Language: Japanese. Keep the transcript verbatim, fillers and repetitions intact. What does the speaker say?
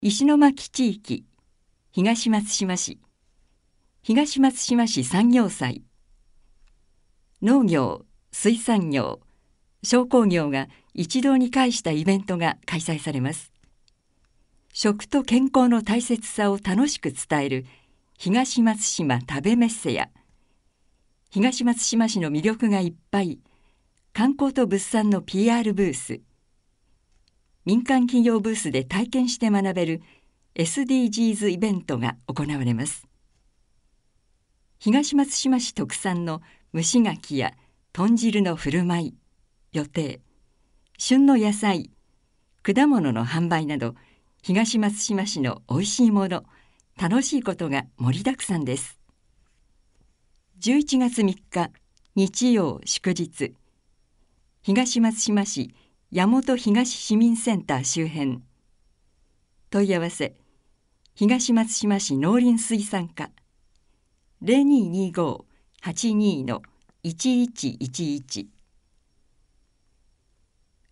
石巻地域、東松島市、東松島市産業祭、農業、水産業、商工業が一堂に会したイベントが開催されます。食と健康の大切さを楽しく伝える東松島食べメッセや、東松島市の魅力がいっぱい、観光と物産の ピーアール ブース、民間企業ブースで体験して学べる エスディージーズ イベントが行われます。東松島市特産の蒸し牡蠣や豚汁の振る舞い、予定、旬の野菜、果物の販売など、東松島市のおいしいもの、楽しいことが盛りだくさんです。じゅういちがつみっか、日曜祝日、東松島市矢本東市民センター周辺。問い合わせ、東松島市農林水産課 ゼロにーにーごーはちにーのいちいちいちいち